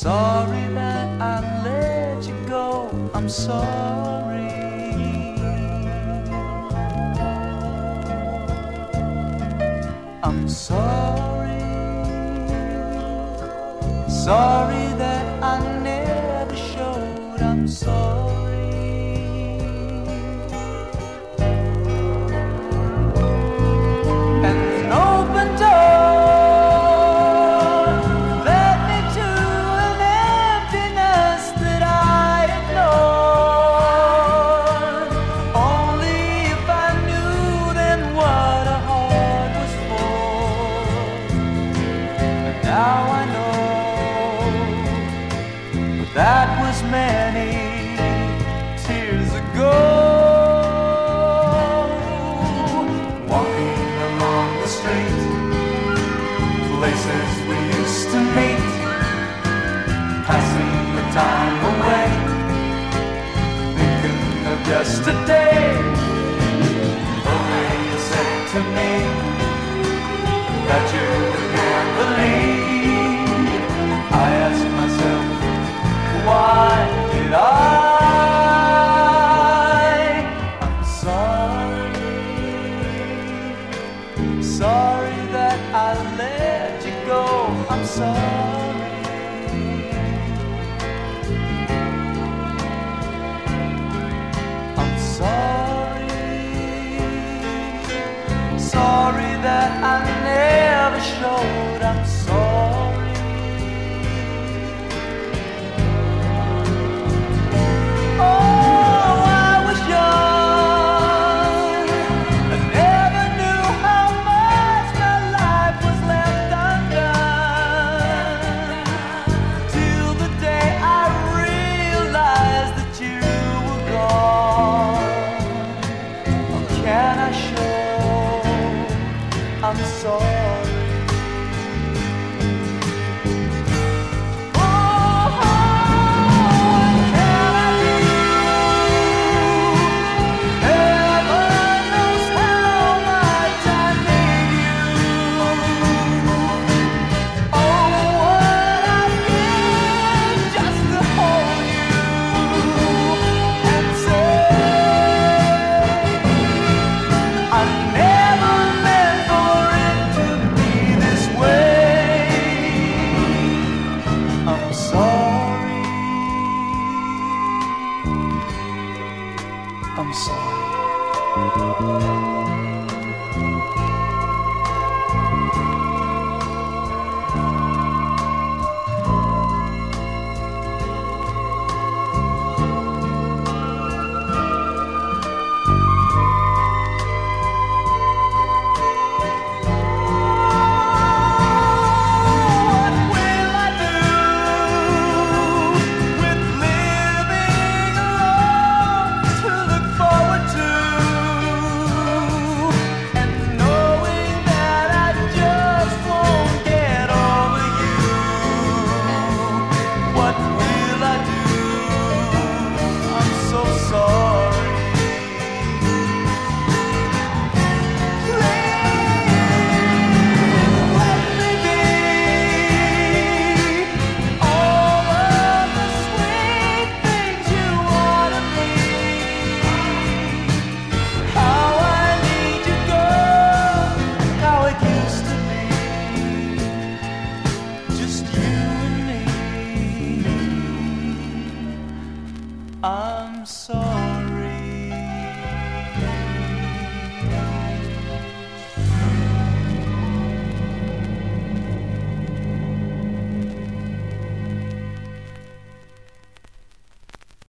sorry that I let you go. I'm sorry. I'm sorry. Sorry that I never showed. I'm sorry. And an open door led me to an emptiness that I ignored. Only if I knew then what a heart was for. But now I know that was many tears ago. Walking along the street, places we used to meet, passing the time away, thinking of yesterday. The way you said to me that you would never leave, I asked myself, why did I? I'm sorry. Sorry that I let you go. I'm sorry. I'm sorry. Sorry that I never showed. I'm sorry.